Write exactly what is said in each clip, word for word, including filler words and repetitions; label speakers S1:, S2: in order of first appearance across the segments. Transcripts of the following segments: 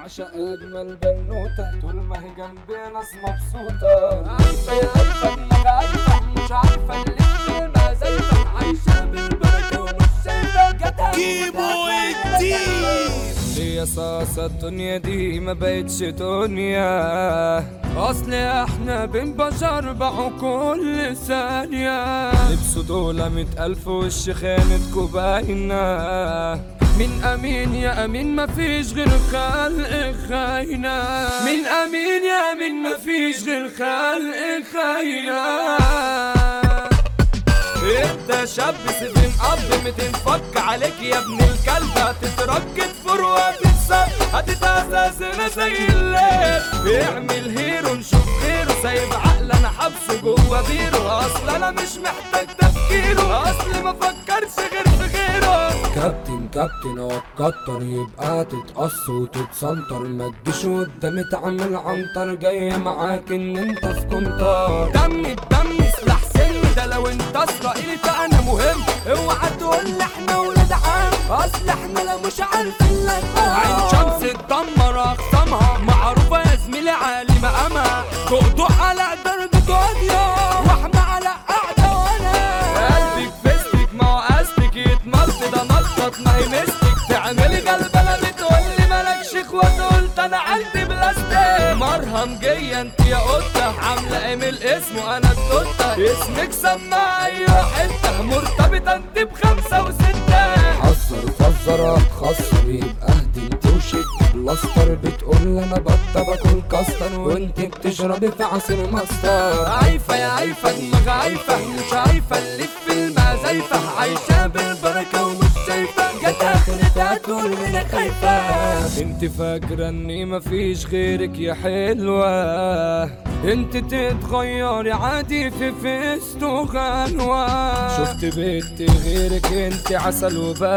S1: بعشق اجمل بنوته طول ما هي جنبي ناس مبسوطه. عارفه يا عارفه انك عارفه مش عارفه اللي الكلمه زيفه عايشه بالبركه ومش شايفه جدع
S2: كيمو الدين.
S1: ليه صاصة الدنيا دي ما بقتش دنيا، اصل احنا بين بشر باعوا كل ثانية. لبسوا دولة مية الف وش خانتكوا باينة. مين امين يا امين مفيش غير خلق خاينة. مين امين يا امين مفيش غير خلق خاينة. انت شاب سيفين اب ميتين فك عليك يا ابن الكلب. هتترجد فروة تتسب هتتأسسنا زي الليل. اعمل هيرو نشوف غيره سايب عقل انا حبسه جوه بيره. اصل انا مش محتاج تفكيره اصل ما فكرش غير في غيره. كابتن كابتن هو اتكتر يبقى تتقص وتتسنطر. ما تجيش قدامي تعمل عنتر جاي معاك ان انت في كنتر. دمي بدمي سلاح سن ده لو انت اسرائيلي فانا مهم. اوعى تقول لي احنا ولاد عم اصل احنا لو مش عارفين لك. عين شمس تدمر اخصامها معروفه يا زميلي عالي مقامها. تقطع على درجة قاضية واحنا على قاعدة وانا قلبك فيستك ما هو قصدك يتملط ده ملطط ما يمسك. تعملي غلبانة بتقولي مالكش اخوات قلت انا عندي بلاستيك. مرهم جاية انت يا قطة عاملة ايميل اسمه انا التوتة. اسمك سماعة ايوه حتة مرتبطة انت بخمسة وستة. حذر فزر اتخسر يبقى اهدي انت وشك بلاستر. بتقول انا بطة باكل كاستر وانت بتشربي في عصير ماستر. عايفة يا عايفة دماغ عايفة مش عايفة اللي في المزايفة. عايشة بالبركة ومش شايفة جت اخرتها تقول انا خايفة. انت فاكرة اني مفيش غيرك يا حلوة. انت تتغيري عادي في فيست وغلوة. شفت بنت غيرك انت عسل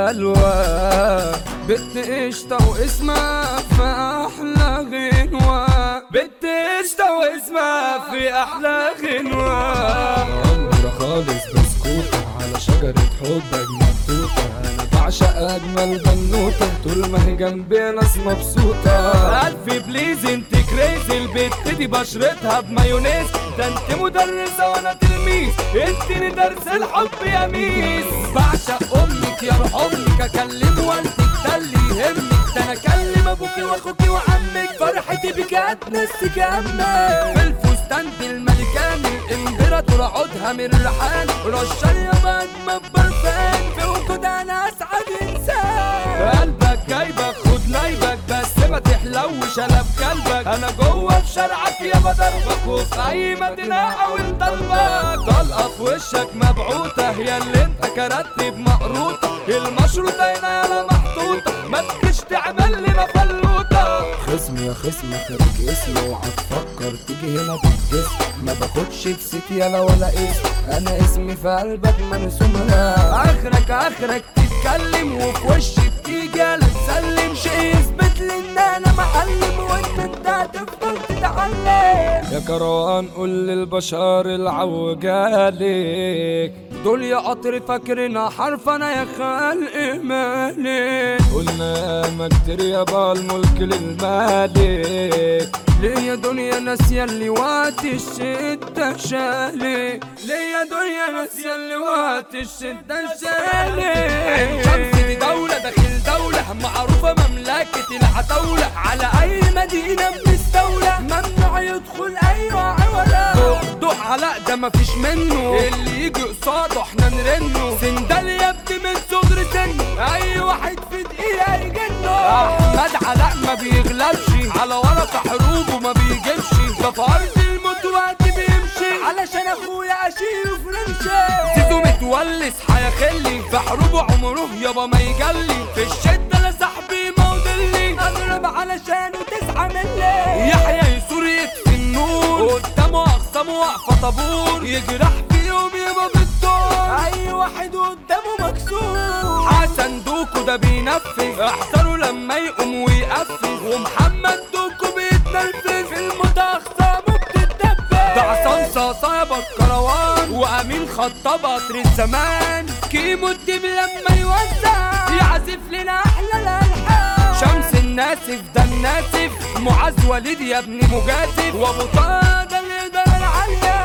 S1: وبلوى. بنت قشطة واسمها في احلى غنوة. بنت قشطة واسمها في احلى غنوة. عمرة خالص بسكوتة على شجرة حبك مبتوتة. انا بعشق اجمل بنوتة طول ما هي جنبي ناس مبسوطة. الفي بليز انت كريزي البت دي بشرتها بمايونيز. ده انت مدرسة وانا تلميذ انت درس الحب يا ميس. بعشق امك يا روح امك اكلم والدك ده اللي يهمك. ده انا اكلم ابوكي واخوكي وعمك فرحتي بك هتنسيك همك. في الفستان دي الملكاني الامبراطور عودها من الريحان. رشان يا اجمل برفان في وجودها انا اسعد انسان. قلبك جايبك خد نايبك بس ما تحلوش انا بكلبك. انا جوه في شارعك يا بضربك وفي اي مدينه احاول طلبك. طلقه في وشك مبعوثه هي اللي انت كرتب مقروطه. المشروطه هنا يالا محطوطه ما تجيش تعمل لنا فلوطه. خصم يا خصم خارج اسمي اوعى تفكر تيجي هنا بالجسم. ما باخدش بسيت يالا ولا اسم انا اسمي في قلبك مرسوم. لا اخرك اخرك تتكلم وفي وشي بتيجي يالا تسلم. شيء يثبت لي ان انا معلم وانت انت هتفضل تتعلم. يا كروان قول للبشر العوجالك دول يا قطر فاكرنا حرف انا يا خلق مالك. قلنا ما كتير يابا الملك للمالك. ليه يا دنيا ناسية اللي وقت الشدة شالي. ليه يا دنيا ناسية اللي وقت الشدة شالي. عين شمس دي دولة داخل دولة معروفة مملكة العتاولة. على أي مدينة بنستولى ممنوع يدخل أي عولة. دوح علاء ده مفيش منه اللي يجي قصاده احنا نرنه. سندال يا ابني من صغر سن أي واحد في دقيقة يجنه. أحمد علاء ما بيغلبش على ورقة حروبه ما بيجيبش. ده في أرض الموت وقت بيمشي علشان أخويا أشيله في رمشي. زيزو متولس حيخلي في حروبه عمره يابا ما يجلي. في الشدة لا صاحبي موضلي أضرب علشانه تسعة ملي. يحيى يسور يطفي النور قدامه أخصامه واقفة طابور. يجرح فيهم يابا بالدور أي واحد قدامه مكسور. حسن دوكو ده بينفذ احذروا لما يقوم ويقفز. ومحمد دوكو بيتنرفز في الموت أخصامه بتتدبس. ده عصام صاصا يابا الكروان وأمين خطاب قطر الزمان. كيمو الدب لما يوزع يعزف لنا أحلى الألحان. شمس الناسف ده الناسف معاذ وليد يا ابني مجازف، وابو طه ده اللي البلد العالية